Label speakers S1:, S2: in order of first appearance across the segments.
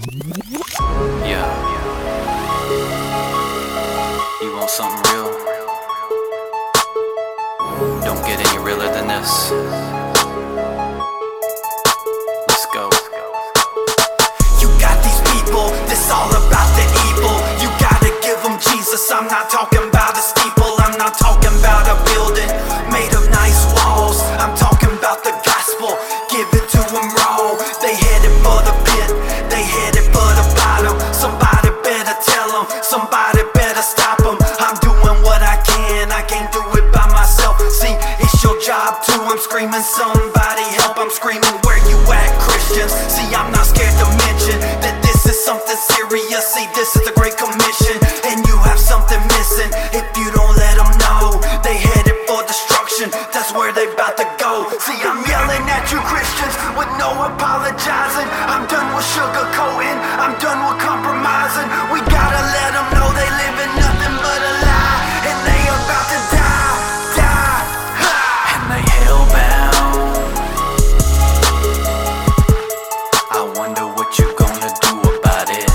S1: Yeah. You want something real? Don't get any realer than this. Let's go.
S2: You got these people, this all about the evil. You gotta give them Jesus. I'm not talking about a steeple, I'm not talking about a building made of nice walls. I'm talking about the gospel, give it to them raw. They headed for the pit, they headed for the bottom. Somebody better tell them, somebody better stop them. I'm doing what I can't do it by myself. See, it's your job too, I'm screaming somebody help. I'm screaming where you at, Christians? See, I'm not scared to mention that this is something serious. See, this is the Great Commission, and you have something missing if you don't let them know. They headed for destruction, that's where they about to go. See, I'm yelling at you Christians with no apologizing. I'm done with sugarcoating, I'm done with compromising. We gotta let them know they live in nothing but a lie, and they about to die, ha!
S1: And they hellbound. I wonder what you gonna do about it.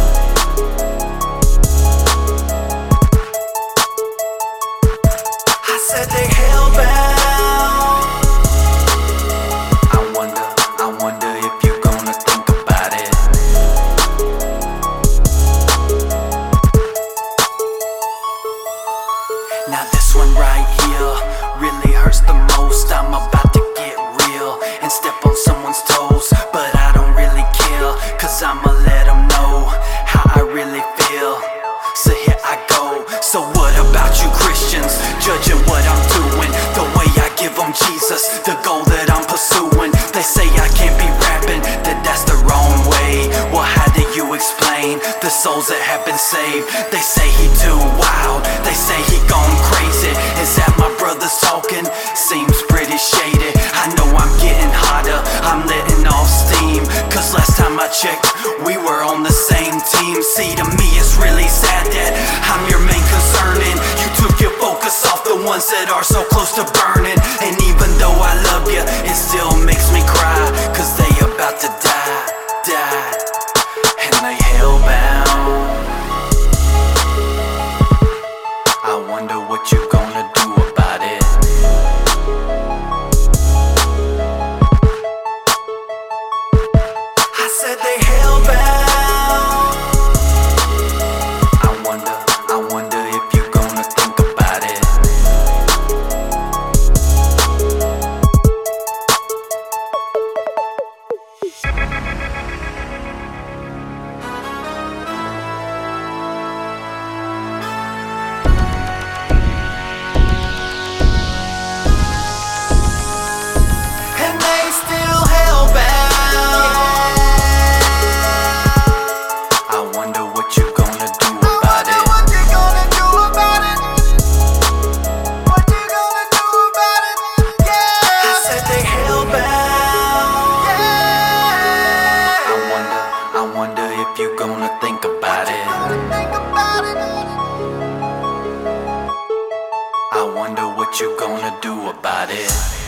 S2: I said they hellbound.
S1: I wonder if you gonna think about it. Now this one right here really hurts the most. I'm about to get real and step on someone's toes, but I don't really care, cause I'ma let them know how I really feel. So here I go. So what about you Christians, judging what I'm doing, the way I give them Jesus, the goal that I'm pursuing? They say I can't be rapping, that that's the wrong way. Well, how do you explain the souls that have been saved? They say he too wild, they say he gone crazy. Is that my brothers talking? Seems pretty shady. I know I'm getting hotter, I'm letting off steam, cause last time I checked, we were on the same team. See, to me it's really sad that I'm your main concern, and you took your focus off the ones that are so close to burning. And even though I love you, it still makes me cry, cause they about to die, and they hellbound. I wonder what you gonna do about it.
S2: I said they hellbound.
S1: I wonder if you gonna think about it.
S2: And they still hellbound.
S1: I wonder what you gonna do about it.
S2: What you gonna do about it? What you gonna do about it? Yeah. I said they hellbound. Yeah.
S1: I wonder if you gonna think about it.
S2: Think about it.
S1: I wonder what you gonna do about it.